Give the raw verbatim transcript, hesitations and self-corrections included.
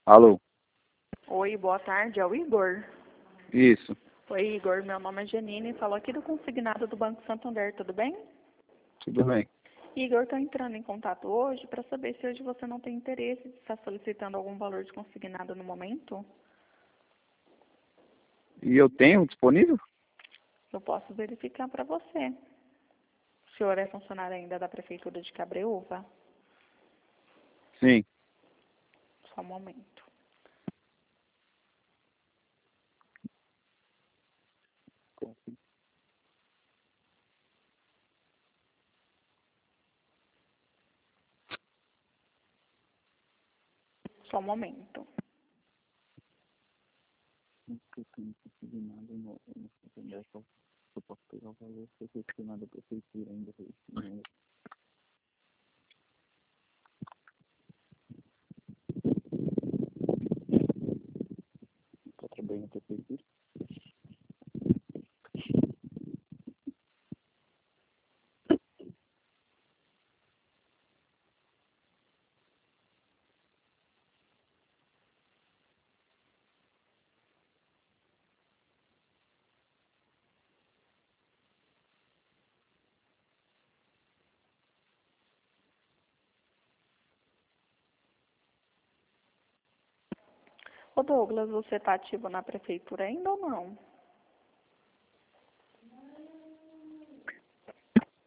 Alô? Oi, boa tarde, é o Igor. Isso. Oi, Igor, meu nome é Janine, falo aqui do consignado do Banco Santander, tudo bem? Tudo bem. Igor, estou entrando em contato hoje para saber se hoje você não tem interesse de estar solicitando algum valor de consignado no momento. E eu tenho disponível? Eu posso verificar para você. O senhor é funcionário ainda da Prefeitura de Cabreúva? Sim. Só um momento. Só um momento. Eu tenho consignado no Santander, eu posso pegar o valor que eu tenho da prefeitura ainda. Está trabalhando na prefeitura? Ô Douglas, você está ativo na Prefeitura ainda ou não?